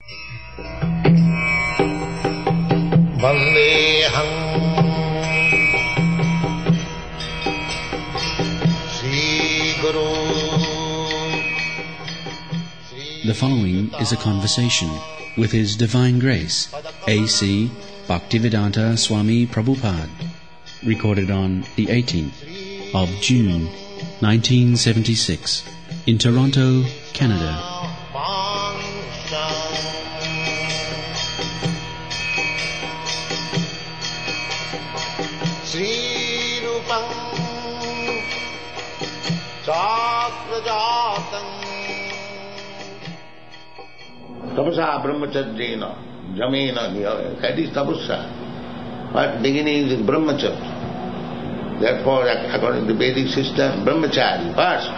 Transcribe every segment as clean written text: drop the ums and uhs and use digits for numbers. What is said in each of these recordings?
Vandeham Sri Guru. The following is a conversation with His Divine Grace, A.C. Bhaktivedanta Swami Prabhupada, recorded on the 18th of June, 1976, in Toronto, Canada. Sri Rupam Chakrajatam Tapasa Brahmacharjena Jamena Niyaya. That is tapasa. But beginning is Brahmacharya. Therefore, according to the Vedic system, Brahmachari first.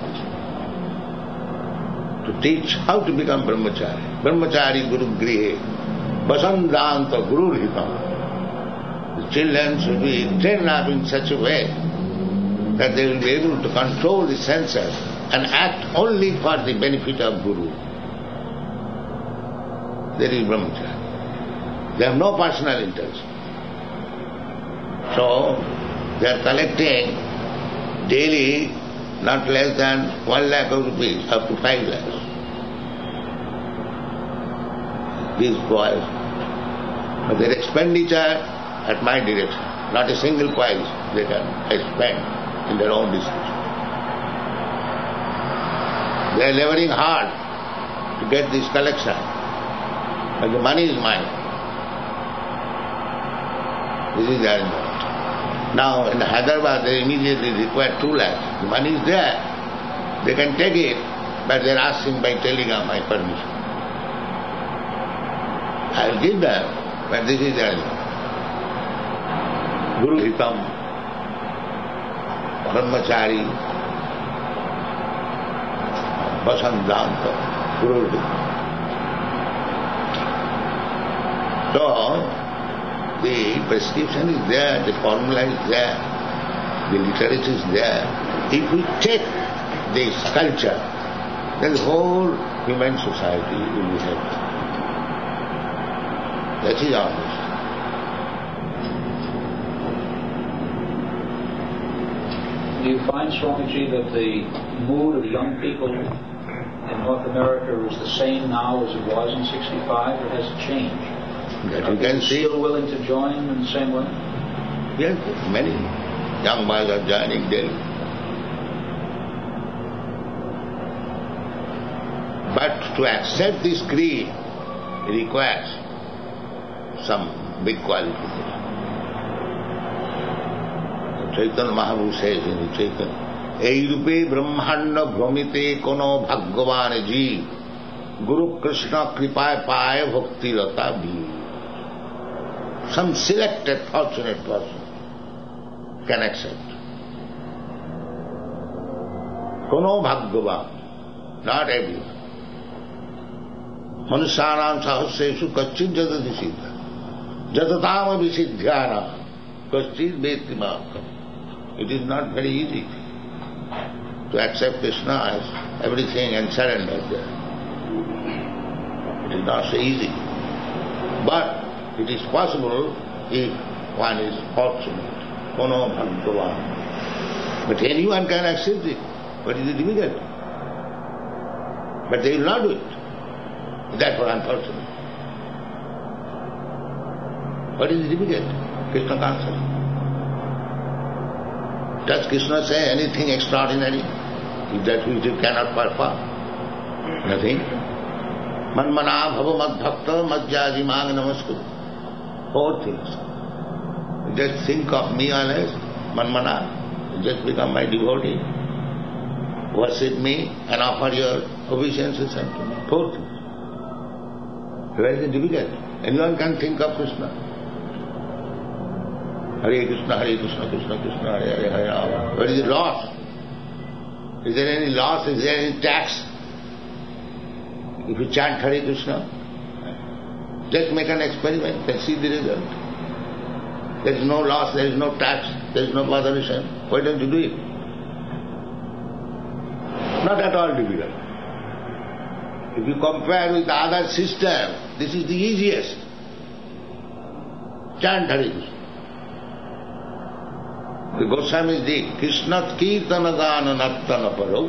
To teach how to become Brahmachari. Brahmachari Guru Grihe Vasandanta Guru Hitam. The children should be trained up in such a way that they will be able to control the senses and act only for the benefit of Guru. That is Brahmachari. They have no personal interest. So, they are collecting daily not less than 1 lakh of rupees, up to 5 lakhs. These boys, but their expenditure at my direction, not a single pice they can spend in their own district. They are laboring hard to get this collection, but the money is mine. This is their involvement. Now in Hyderabad they immediately require 2 lakhs. The money is there. They can take it, but they are asking by telegram my permission. I will give them, but this is their involvement. Guru Hitam, Brahmachari, Vasandanta, Guru Hitam. So, the prescription is there, the formula is there, the literature is there. If we take this culture, then the whole human society will be helped. That is our mission. Do you find, Swamiji, that the mood of young people in North America is the same now as it was in 65, or has it changed? That you can see. Still willing to join in the same way? Yes, many young boys are joining daily. But to accept this creed requires some big qualification. Chaitanya Mahaprabhu says in the Chaitanya, Ei rupe brahmanda bhramite kono bhagavane ji Guru Krishna kripaye paye bhakti rata bhi. Some selected fortunate person can accept. Kono bhagavan, not everyone. Manusyanam sahasresu kachit jadati siddha. Jadatama visiddhyana kachit veti mahakam. It is not very easy to accept Krishna as everything and surrender there. It is not so easy. But it is possible if one is fortunate. Kono bhagavan. But anyone can accept it. But it is difficult. But they will not do it. Therefore unfortunate. What is difficult? Krishna can't say. Does Krishna say anything extraordinary? Is that which you cannot perform? Nothing. Manmana bhava mad bhakta madhyaji mang namaskuru. 4 things. Just think of me always, manmana, just become my devotee. Worship me and offer your obeisances unto me. 4 things. Where is it difficult? Anyone can think of Krishna. Hare Krishna, Krishna Krishna, Hare Hare, Hare Rama. Where is the loss? Is there any loss? Is there any tax? If you chant Hare Krishna, just make an experiment and see the result. There is no loss, there is no tax, there is no botheration. Why don't you do it? Not at all difficult. If you compare with the other system, this is the easiest. Chant Hare Krishna. The Goswamis did. Krishnat Kirtana Gana Nartana Paro.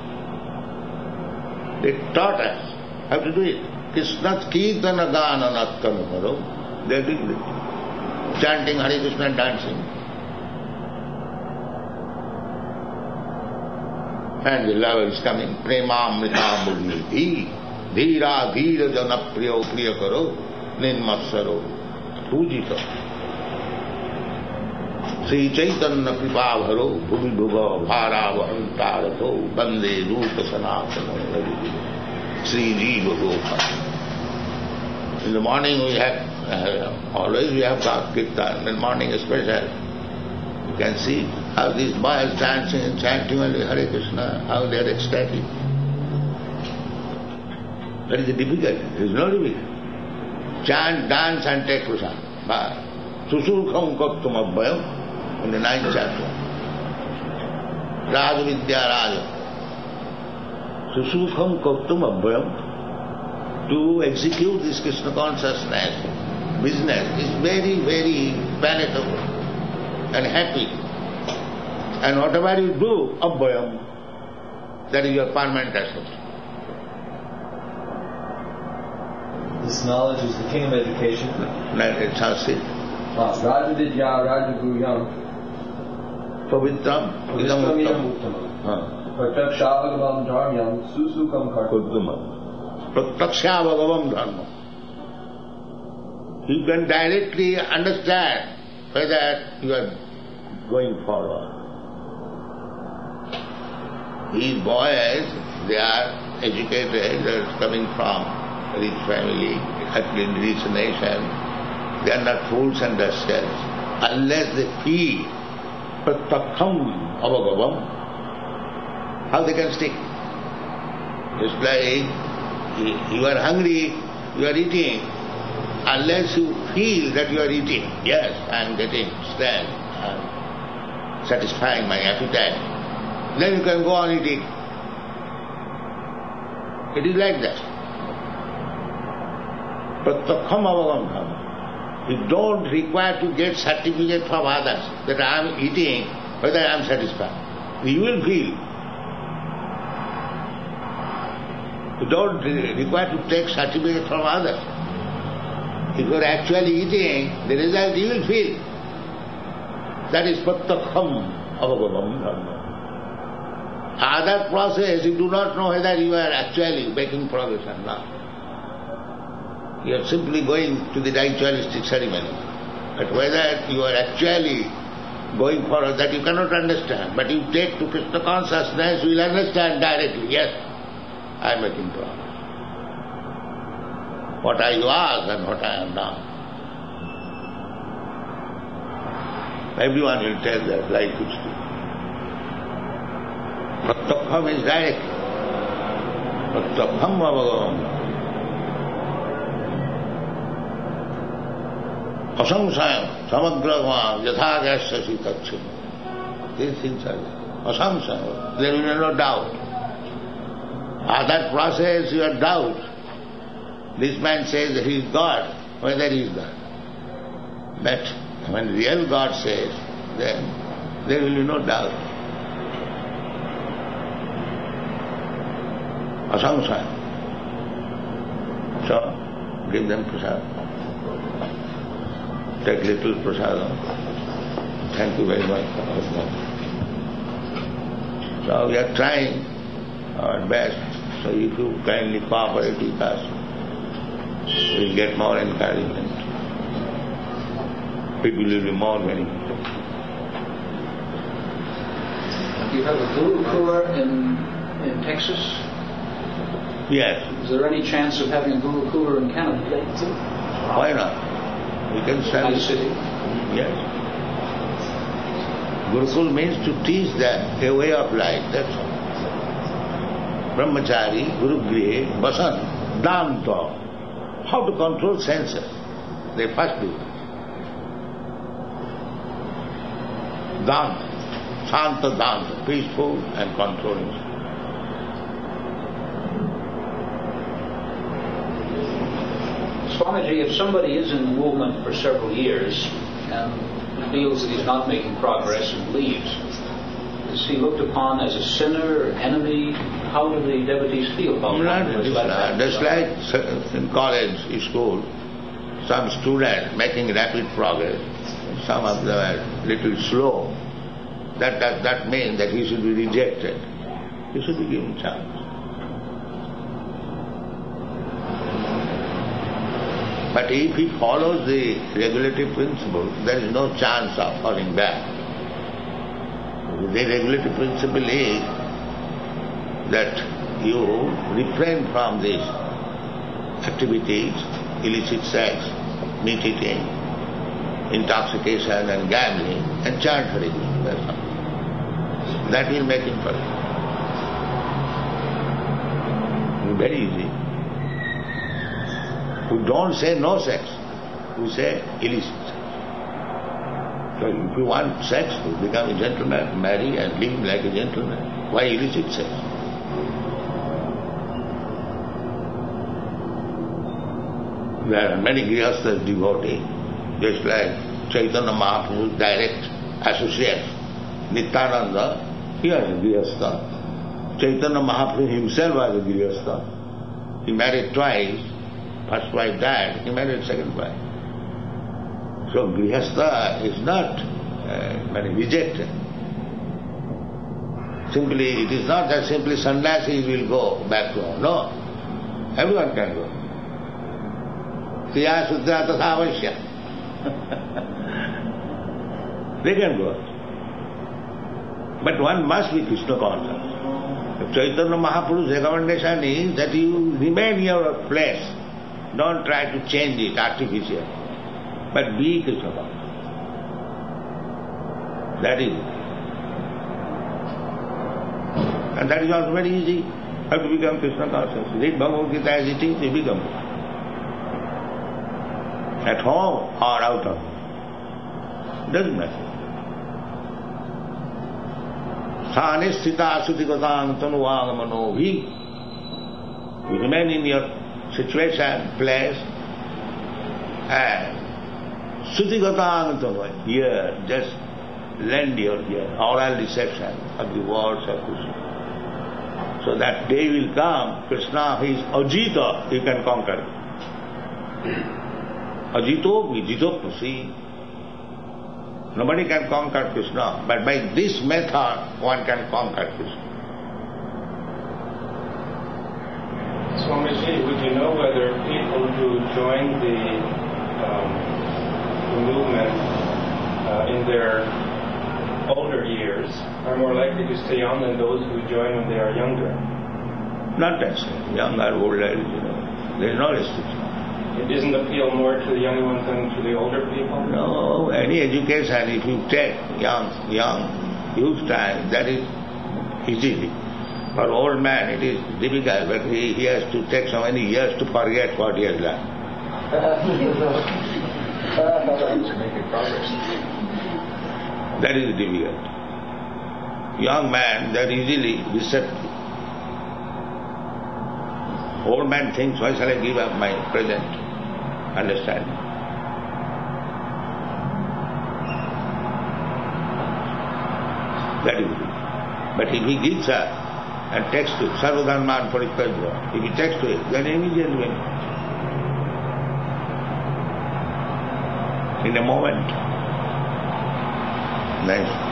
They taught us how to do it. Krishnat Kirtana Gana Nartana Paro. They did it. Chanting Hare Krishna and dancing. And the lover is coming. Premamrita Murniti. Dhira Dhira Jana Priyo Priya Karo. Ninmatsaro. Pujita. Sri Chaitanya Kripa Bharo. Bhuvi Bhuva Bhara Vahantarato. Bande Rupa Sanatana. Sri Jiva Gopal. In the morning we have, always we have Kirtan. In the morning especially. You can see how these boys dancing and chanting Hare Krishna, how they are ecstatic. That is the difficulty. It is not difficult. Chant, dance and take prasad. Susurkham Kaktum Abhayam in the 9th chapter. Raja Vidya Raja. Susurkham Kaktum Abhayam. To execute this Krishna consciousness business is very, very palatable and happy. And whatever you do, abhayam, that is your permanent association. This knowledge is the king of education. It's Sanskrit. Raja Vidya, Raja Guruyam. Pavitram, idam uttamam. Pratakshavagavam dharmyam susukam kartutam. Pratakshavagavam dharma. You can directly understand whether you are going forward. These boys, they are educated, they are coming from rich family, rich nation. They are not fools and rascals. Unless they feel pratakham avagavam, how they can stick? Just like you are hungry, you are eating. Unless you feel that you are eating, yes, I am getting strength, I am satisfying my appetite, then you can go on eating. It is like that. Pratakham avagam dhamma. You don't require to get certificate from others that I am eating, whether I am satisfied. You will feel. You don't require to take certificate from others. If you are actually eating, the result you will feel. That is pratakham avagavam dhamma. Other process, you do not know whether you are actually making progress or not. You are simply going to the ritualistic ceremony. But whether you are actually going forward, that you cannot understand. But you take to Krishna consciousness, you will understand directly, yes, I am making progress. What I was and what I am now. Everyone will tell that like it's true. Pratakham is direct. Pratakham avagavam. Asamsayam, samagraham, yathagasya sikachim. These things are there. Asamsayam, there will be no doubt. Other process, your doubt. This man says that he is God, whether he is God. But when real God says, then there will be no doubt. Asamsayam. So, give them prasad. Take little prasad. Thank you very much. So we are trying our best. So if you kindly cooperate with us, we will get more encouragement. People will be more benefited. You have a Guru Kur in Texas? Yes. Is there any chance of having a Guru Kur in Canada? Why not? We can send Nice city. Yes. Gurukul means to teach them a way of life, that's all. Brahmachari, Gurugrihe, Vasan, Danta. How to control senses. They first do. Danta, Shanta Danta, peaceful and controlling. Swamiji, if somebody is in the movement for several years and feels that he's not making progress and leaves, is he looked upon as a sinner or enemy? How do the devotees feel about that? Just like in college, school, some students making rapid progress, some of them are little slow. That does not mean that he should be rejected. He should be given chance. But if he follows the regulative principle, there is no chance of falling back. The regulative principle is that you refrain from these activities, illicit sex, meat eating, intoxication and gambling, and chant Hare Krishna. That's all. That will make him perfect. Very easy. We don't say no sex, we say illicit. So if you want sex, to become a gentleman, marry and live like a gentleman. Why illicit sex? There are many grihasthas devotees, just like Chaitanya Mahaprabhu's direct associate, Nityananda, he was a grihastha. Chaitanya Mahaprabhu himself was a grihastha. He married twice. First wife died, he married second wife. So grihastha is not rejected. Simply, it is not that simply sannyasis will go back to home. No, everyone can go. Kriya Suddha Tatha Avashya. They can go. But one must be Krishna conscious. Chaitanya Mahaprabhu's recommendation is that you remain in your place. Don't try to change it artificially, but be Krishna conscious. That is it. And that is also very easy. How to become Krishna conscious? Read Bhagavad Gita as it is, you become. At home or out of home. Doesn't matter. Sanisthita sutikatang tanuvagamanovi. You remain in your situation, place, and sutikatang tanuvagamanovi. Here, just lend your ear, oral reception of the words of Krishna. So that day will come, Krishna is Ajita, he can conquer. Ajito vijitoprasi. Nobody can conquer Krishna, but by this method one can conquer Krishna. Swamiji, would you know whether people who join the movement in their older years are more likely to stay on than those who join when they are younger? Not necessarily. Young or old, there is no restriction. It doesn't appeal more to the young ones than to the older people? No, any education, if you take young youth time, that is easy. For old man, it is difficult, but he has to take so many years to forget what he has learned. That is difficult. Young man, they are easily receptive. Old man thinks, why shall I give up my present understanding? That is it. But if he gives up and takes to it, Sarvadharman Parityajya, if he takes to it, then immediately wins. In a moment. Nice.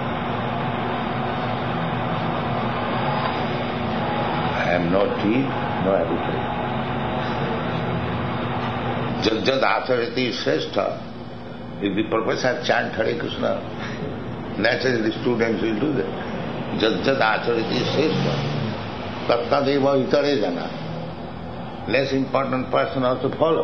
I am no teeth, no appetite. Jad Acharati Shrestha. If the professor chant Hare Krishna, naturally the students will do that. Jad Acharati Shrestha. Tattadeva Itare Jana. Less important person also follow.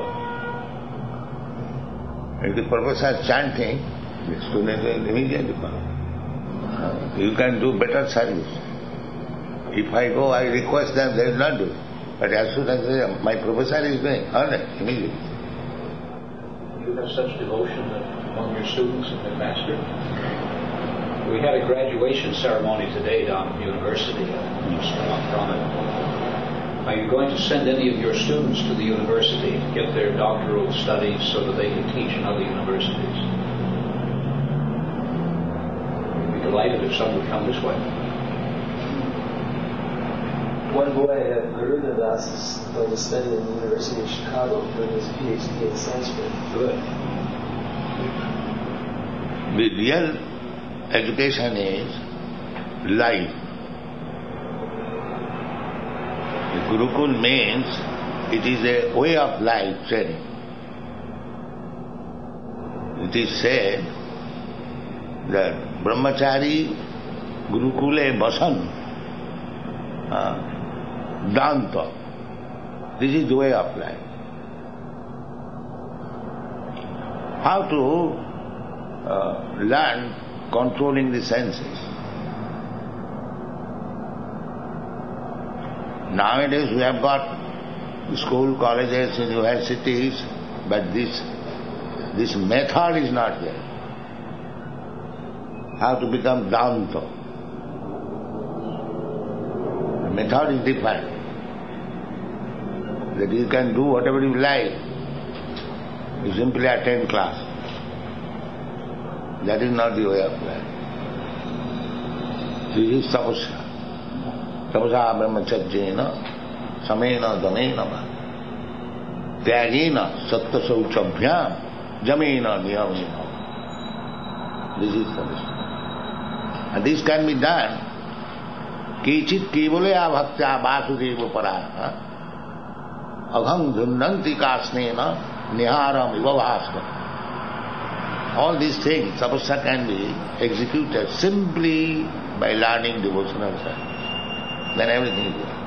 If the professor is chanting, the students will immediately follow. You can do better service. If I go, I request them, they will not do it. But as soon as my professor is doing, immediately. You have such devotion among your students and the master. We had a graduation ceremony today down at the university. From it. Are you going to send any of your students to the university to get their doctoral studies so that they can teach in other universities? I'd be delighted if some would come this way. One boy at Garudadas is going to study in the University of Chicago for his PhD in Sanskrit. Good. The real education is life. The Gurukul means it is a way of life training. It is said that Brahmachari Gurukule Basan Danta. This is the way of life. How to learn controlling the senses. Nowadays we have got school, colleges, universities, but this method is not there. How to become Danta. The method is different. That you can do whatever you like. You simply attend class. That is not the way of life. This is tapasya. Tapasya brahmacharjena, samena damena va. Tyagena satta sauchabhyam, jamena niyamena. This is tapasya. And this can be done. Kichit kivolaya bhaktya vasudeva para. Agham dhunanti kasnena niharam ivavasva. All these things, tapasya can be executed simply by learning devotional science. Then everything is there.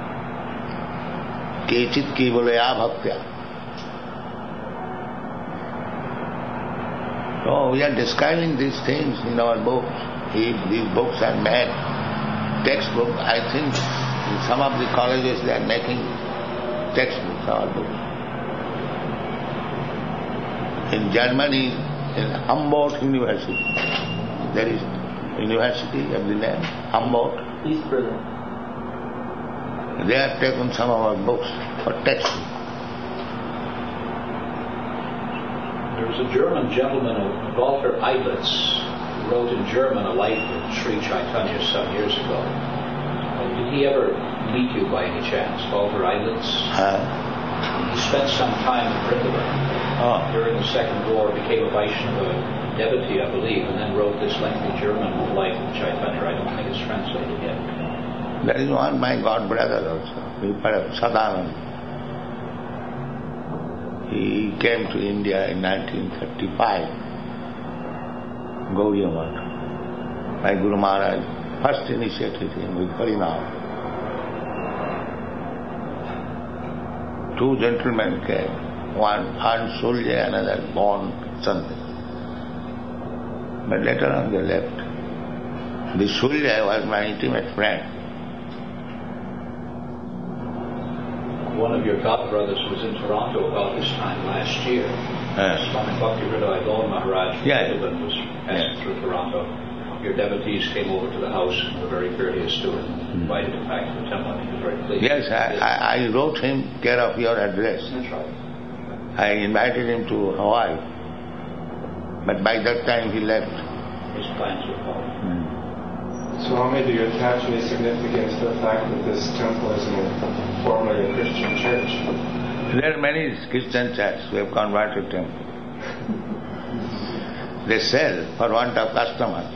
Kechit kivalaya bhaktya. So we are describing these things in our books. If these books are made textbook, I think in some of the colleges they are making textbooks, our books. In Germany, in Humboldt University, there is university of the name Humboldt. East Berlin. They have taken some of our books for textbook. There was a German gentleman, Walter Eidlitz, who wrote in German a life of Sri Chaitanya some years ago. Did he ever meet you by any chance, Walter Eidlitz? He spent some time in Vrindavan. During the Second War, became a Vaishnava devotee, I believe, and then wrote this lengthy German life of Chaitanya. I don't think it's translated yet. There is one, my god brother also, Sadanand. He came to India in 1935, Gaudiya Math. My Guru Maharaj first initiated him with Harinam. Two gentlemen came. One earned Sulja, another born Sunday. But later on they left. The Sulja was my intimate friend. One of your godbrothers was in Toronto about this time last year. Swami Bhakti-Hridaya Gaur Maharaj from was passing through Toronto. Your devotees came over to the house and were very courteous to him and invited him back to the temple. He was very pleased. Yes, I wrote him care of your address. That's right. I invited him to Hawaii, but by that time he left. His plans were followed. Swami, do you attach any significance to the fact that this temple is formerly a Christian church? There are many Christian churches who have converted temple. They sell for want of customers.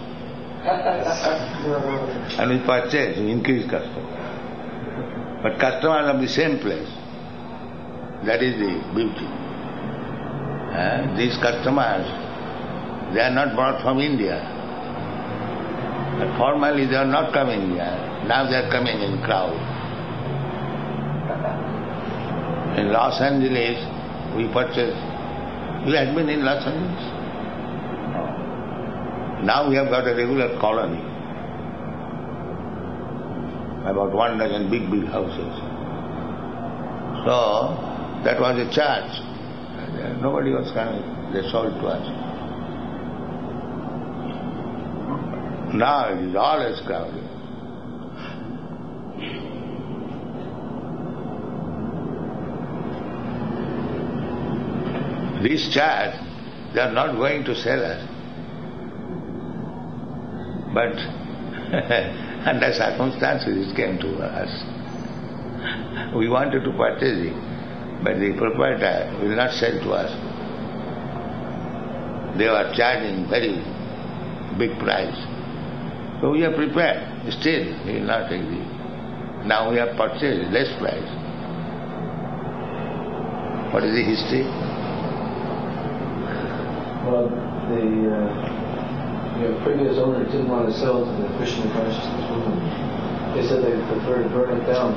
And we purchase, we increase customers. But customers of the same place. That is the beauty. These customers, they are not brought from India. But formerly they are not coming here. Now they are coming in crowd. In Los Angeles, we purchased. You had been in Los Angeles? No. Now we have got a regular colony. About 12 big houses. So, that was a church. Nobody was coming. They sold to us. Now it is always crowded. discharge, they are not going to sell us. But under circumstances it came to us. We wanted to purchase it, but the proprietor will not sell to us. They were charging very big price. So we are prepared. Still, we will not agree. Now we have purchased less price. What is the history? Well, the previous owner didn't want to sell to the Krishna consciousness movement. They said they preferred to burn it down.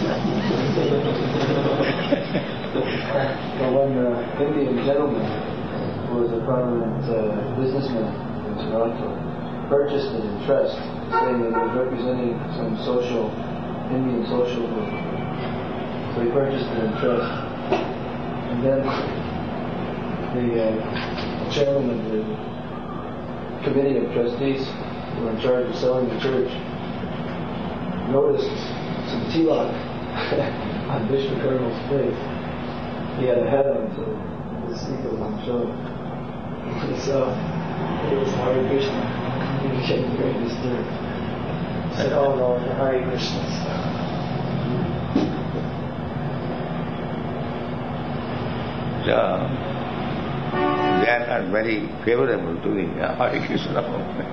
But one Indian gentleman who was a prominent businessman in Toronto purchased it in trust, saying that it was representing some Indian social movement. So he purchased it in trust. And then the chairman of the committee of trustees who were in charge of selling the church noticed some tilak on Vishwakarma's face. He had a hat on, so the sneaker wasn't showing. So it was Hare Krishna. He became very disturbed. He said, "Oh no, the Hare Krishna stuff." So they are not very favorable to the Hare Krishna movement.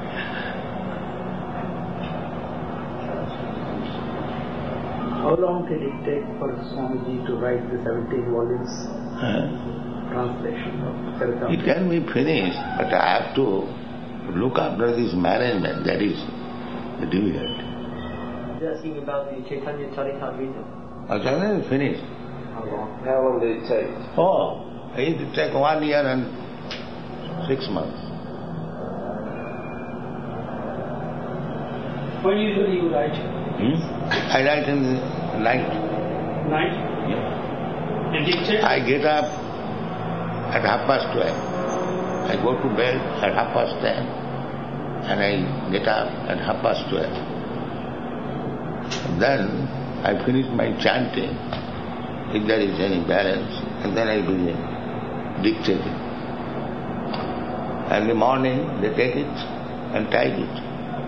How long did it take for Swamiji to write the 17 volumes translation of Charitamrita? It can be finished, but I have to look after this management. That is difficult. They're asking about the Chaitanya Charitamrita. Chaitanya is finished. How long did it take? Oh, it will take 1 year and 6 months. When usually you write? I write in the night. Night? Yeah. And dictate? I get up at 12:30. I go to bed at 10:30, and I get up at 12:30. Then I finish my chanting, if there is any balance, and then I begin dictating. And in the morning they take it and type it.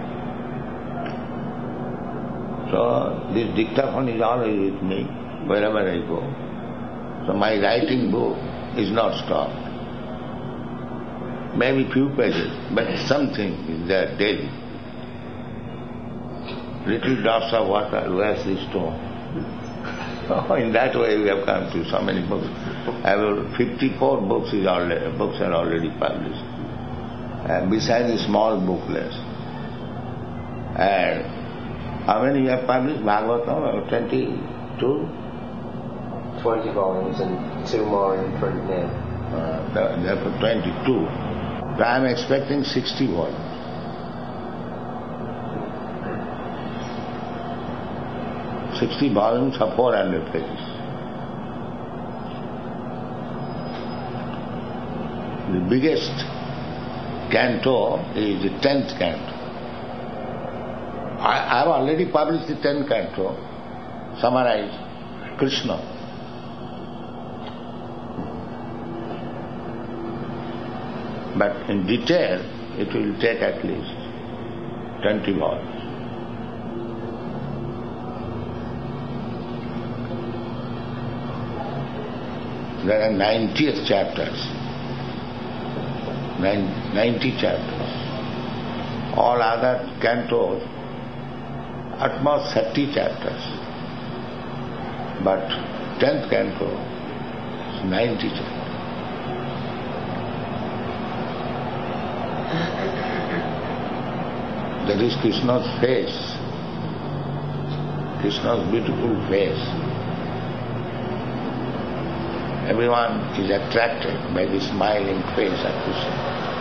So this dictaphone is always with me wherever I go. So my writing book is not stopped. Maybe few pages, but something is there daily. Little drops of water wears the stone. In that way we have come to so many books. I have 54 books are already published. Besides the small booklets. And how many you have published? Bhagavatam? 22? 20 volumes and 2 more in print now. Therefore 22. So I am expecting 60 volumes. $60 volumes are 400 pages. The biggest canto is the 10th canto. I have already published the 10th canto, summarized Krishna. But in detail, it will take at least 20 volumes. There are 90 chapters. 90 chapters. All other cantos, at most 30 chapters. But 10th canto is 90 chapters. That is Krishna's face. Krishna's beautiful face. Everyone is attracted by the smiling face of Krishna.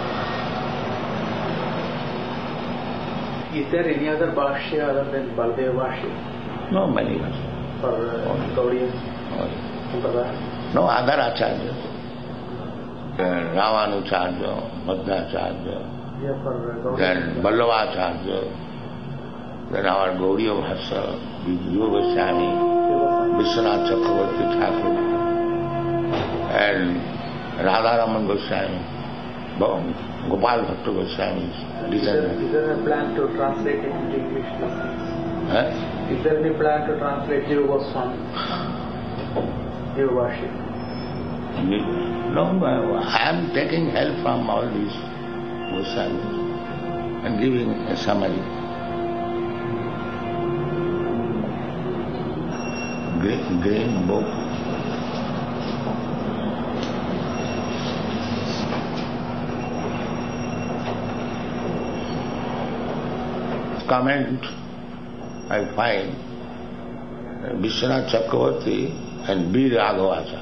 Is there any other Bhashya other than Baldev Bhashya? No, many others. For Gaudiya Sampradaya? No, other acharyas. Ramanucharya, Madhvacharya, Yeah, for Gaudiya. then Vallabhacharya, then our Gaudiya Bhasya, Vibhuva Goswami, Vishwanath Chakravarti Thakur, and Radharaman Goswami, Gopal Bhatta Goswami. Is there a plan to translate it into English? Is there any plan to translate Jiva Goswami? Jiva Bhashya? No, I am taking help from all these Goswamis and giving a summary. Green book. Comment I find Vishwanath Chakravarti and B. Raghavacharya.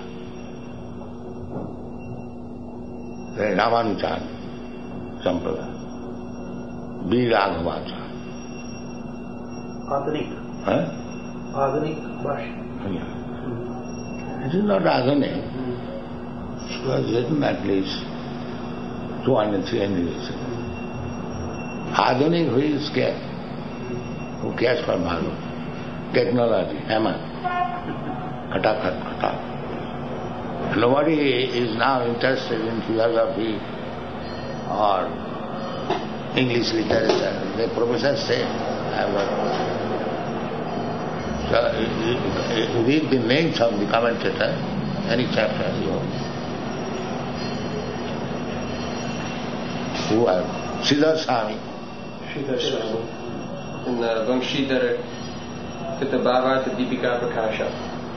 They Ramanujan Sampradaya. B. Raghavacharya. Adhanik. Adhanik Bhashya. Yeah. It is not Adhanik. It was written at least 200, 300 years ago. Adhanik, who is scared? Who cares for Bhagavad? Technology, hammer. Khatak, khatak. Nobody is now interested in philosophy or English literature. The professors say, so read the names of the commentator, any chapter you want. Who are? Siddhar Swami. In Vamshidhara Tita Bhagavata Deepika Prakasha.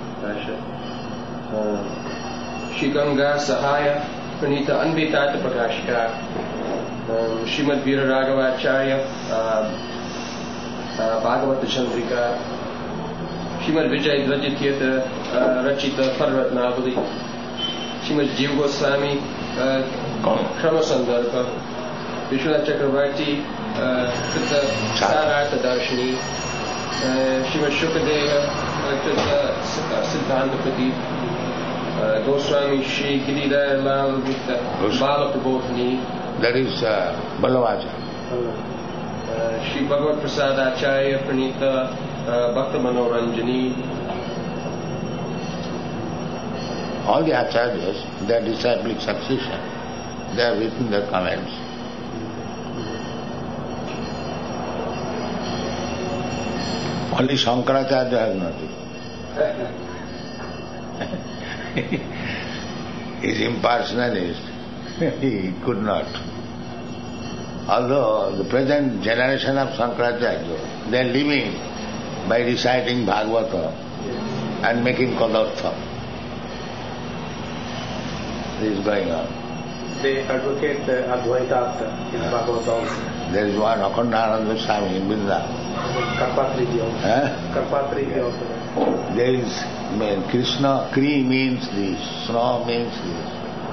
Shri Ganga Sahaya Pranita Anvitata Prakashika. Srimad Veera Raghavacharya Bhagavata Chandrika. Srimad Vijay Dvajityata Rachita Parvatnavali. Srimad Jiva Goswami Krama Sandarbha. Vishwanath Chakravarti Krita Sarartha Darshini. Srimad Shukadeva Krita Siddhanta Pradeep. Goswami Shri Giridhar Lal Gupta Bala Prabodhini. That is Ballavacharya. Shri Bhagavad Prasad Acharya Pranita Bhakta Manoranjani. All the acharyas, their disciplic succession, they have written their comments. Only Shankaracharya has not written. He is impersonalist. He could not. Although the present generation of Shankaracharya, they are living by reciting Bhagavata and making Kadartha. This is going on. They advocate the Advaita in Bhagavata also. There is one Akhandananda Swami in Vrindavan. Karpatriji also. Karpatriji also. There is Krishna, Kri means this, Snow means this.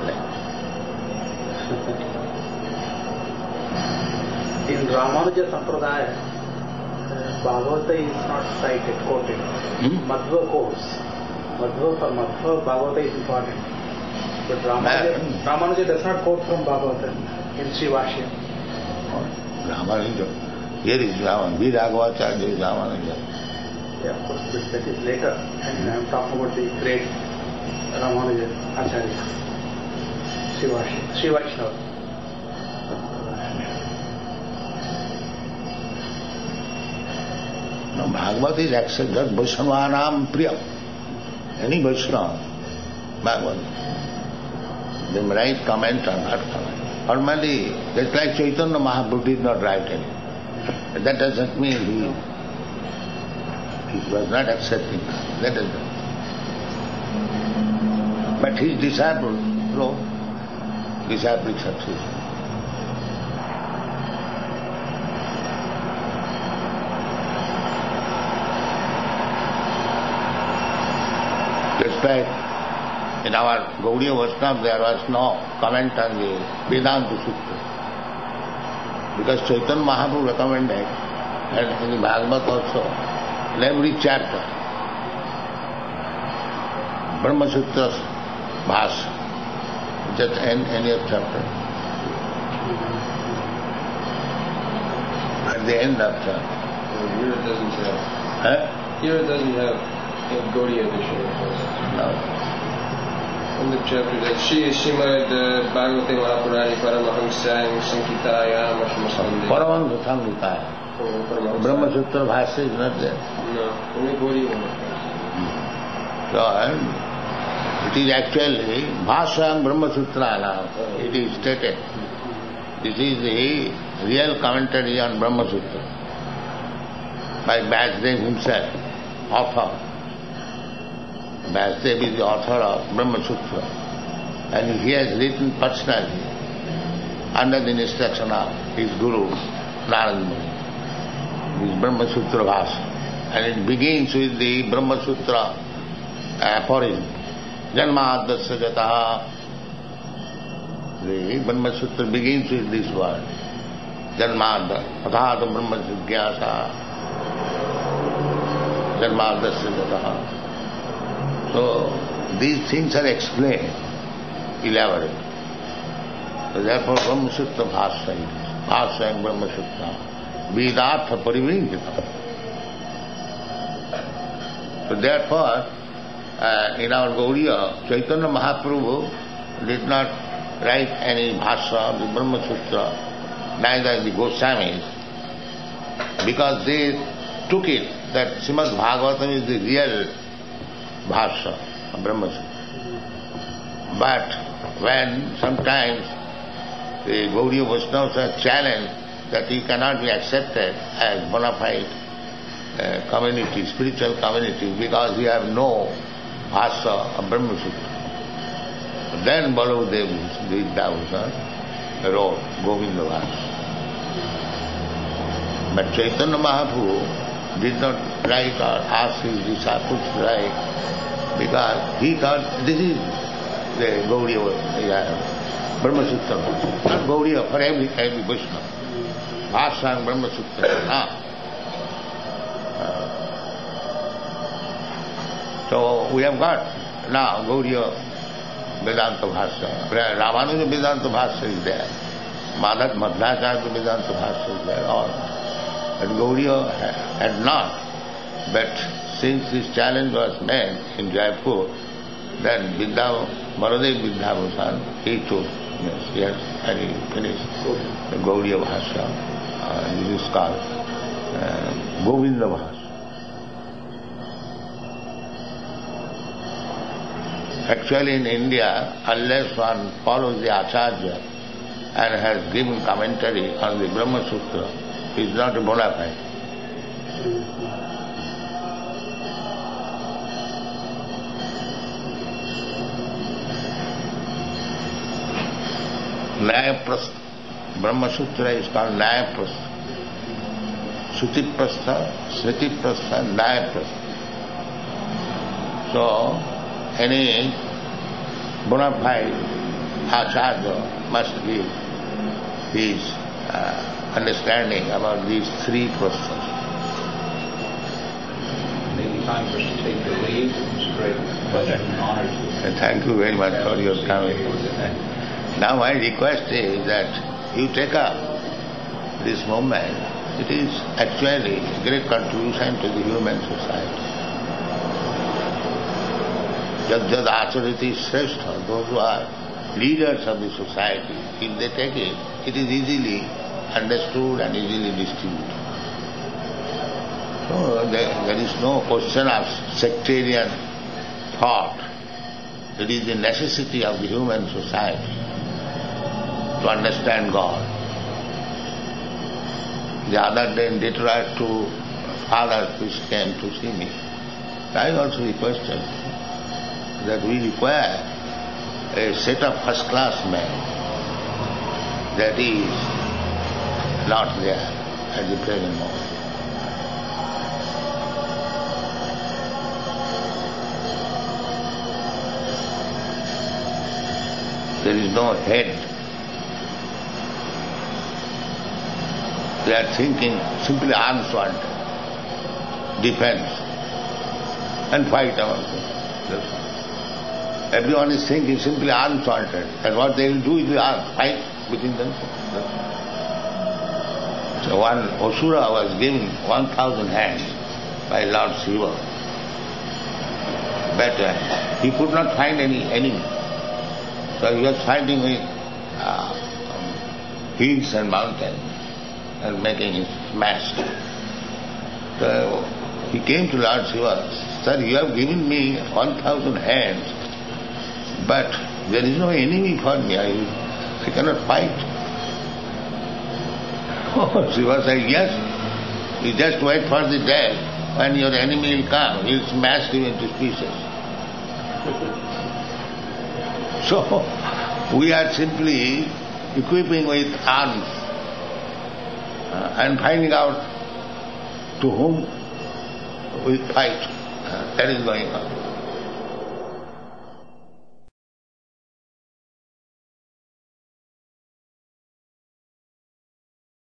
In Ramanuja Sampradaya, Bhagavata is not cited, quoted. Madhva quotes. Madhva for Madhva, Bhagavata is important. But Ramanuja does not quote from Bhagavata in Sri Bhashya. Ramanuja. Here is Ramanuja. V. Raghavacharya is Ramanuja. Yeah, of course, but that is later. And I am talking about the great Ramanuja Acharya. Sri Bhashya. Sri Vaishnava. No, Bhagavad is accepted. Vaishnavanam Priyam. Any Vaishnava, Bhagavad. They write comment or not comment. Normally, just like Chaitanya Mahaprabhu did not write any. That doesn't mean he was not accepting. That doesn't. But his disciple wrote, disciplic success. Just like in our Gaudiya Vaishnava there was no comment on the Vedanta Sutra. Because Chaitanya Mahaprabhu recommended, and in the Bhagavad also, in every chapter, Brahma Sutra's Bhasha, just any of chapter. At the end of chapter. Here it doesn't have. Here it doesn't have Gaudiya edition. No. in the chapter that Srimad Bhagavate Mahapurani Paramahamsayam Sankitayam Ashmasande. Paramahamsa Sankitayam. Brahma Sutra Bhashya is not there. No, only Gauriya Mata. So, it is actually Bhashyam Brahma Sutra. It is stated. This is the real commentary on Brahma Sutra by Vyasdev himself, author. Vyasdev is the author of Brahma Sutra, and he has written personally under the instruction of his guru, Narada Muni, this Brahma Sutra Bhashya. And it begins with the Brahma Sutra aphorism. Janmadasya Jataha. The Brahma Sutra begins with this word. Janmadasya. Athāta Brahma Jigyāsa. Janmadasya Jataha. So, these things are explained, elaborate. So therefore, Brahma Sutra Bhashya is. Bhashya and Brahma Sutra. Vedartha Parivrīṇķita. So therefore, in our Gauriya, Chaitanya Mahaprabhu did not write any Bhashya of the Brahma Sutra, neither the Goswamis, because they took it that Srimad Bhagavatam is the real Bhashya of Brahma Sutra. But when sometimes the Gauriya Vaishnavas are challenged that he cannot be accepted as bona fide community, spiritual community, because we have no Bhashya of Brahma Sutra. Then Baladev Vidyavusan wrote Govinda Bhashya. But Chaitanya Mahaprabhu did not write or ask his disciples to write, because he thought this is the Gauriya Brahma Sutra. Not Gauriya for every Vaishnava. Bhashya and Brahma Sutra. So we have got now Gauriya Vedanta Bhashya. Ramanuja Vedanta Bhashya is there. Madhvacharya Vedanta Bhashya is there. All. But Gauriya had not. But since this challenge was made in Jaipur, then Baladev Vidyavusan, he took, yes, and he finished the Gauriya Bhashya. This is called Govinda Bhashya. Actually in India, unless one follows the Acharya and has given commentary on the Brahma Sutra, is not a bona fide. Nyayaprastha. Brahma Sutra is called Nyayaprastha. Sutiprastha, Smritiprastha, Nyayaprastha. So, any bona fide Acharya must give his understanding about these three prasthas. Maybe time for us to take your leave. It's a great pleasure and honor to. Thank you very much for your coming. Now my request is that you take up this movement. It is actually a great contribution to the human society. Jad acharati shrestha, those who are leaders of the society, if they take it, it is easily understood and easily distributed. So there is no question of sectarian thought. It is the necessity of the human society to understand God. The other day in Detroit, two fathers which came to see me, I also requested that we require a set of first-class men that is not there at the present moment. There is no head. They are thinking simply arms wanted, defense, and fight among themselves. Everyone is thinking simply arms wanted, and what they will do is fight between themselves. So one Asura was given 1,000 hands by Lord Shiva, but he could not find any enemy. So he was fighting with hills and mountains and making it smashed. So he came to Lord Shiva, "Sir, you have given me 1,000 hands, but there is no enemy for me. I cannot fight." Oh, Shiva said, "Yes, you just wait for the day when your enemy will come. He will smash you into pieces." So, we are simply equipping with arms and finding out to whom we fight. That is going on.